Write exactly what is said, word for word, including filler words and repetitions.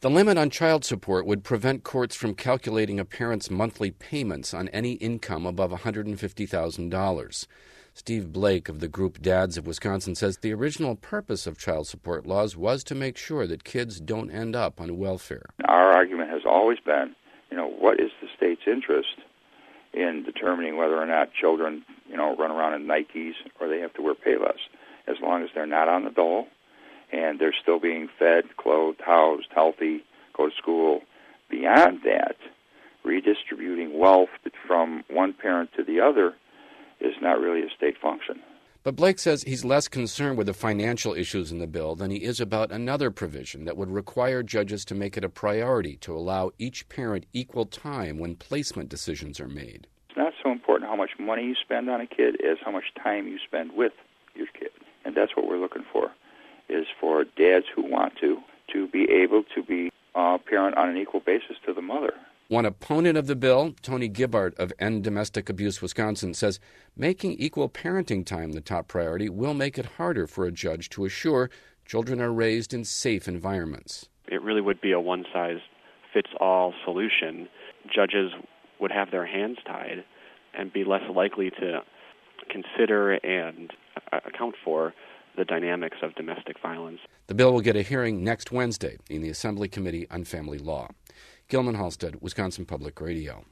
The limit on child support would prevent courts from calculating a parent's monthly payments on any income above one hundred fifty thousand dollars. Steve Blake of the group Dads of Wisconsin says the original purpose of child support laws was to make sure that kids don't end up on welfare. Our argument has always been, you know, what is the state's interest in determining whether or not children, you know, run around in Nikes or they have to wear Payless, as long as they're not on the dole and they're still being fed, clothed, housed, healthy, go to school. Beyond that, redistributing wealth from one parent to the other is not really a state function. But Blake says he's less concerned with the financial issues in the bill than he is about another provision that would require judges to make it a priority to allow each parent equal time when placement decisions are made. It's not so important how much money you spend on a kid as how much time you spend with your kid. And that's what we're looking for, is for dads who want to, to be able to be a parent on an equal basis to the mother. One opponent of the bill, Tony Gibbard of End Domestic Abuse Wisconsin, says making equal parenting time the top priority will make it harder for a judge to assure children are raised in safe environments. It really would be a one-size-fits-all solution. Judges would have their hands tied and be less likely to consider and account for the dynamics of domestic violence. The bill will get a hearing next Wednesday in the Assembly Committee on Family Law. Gilman Halstead, Wisconsin Public Radio.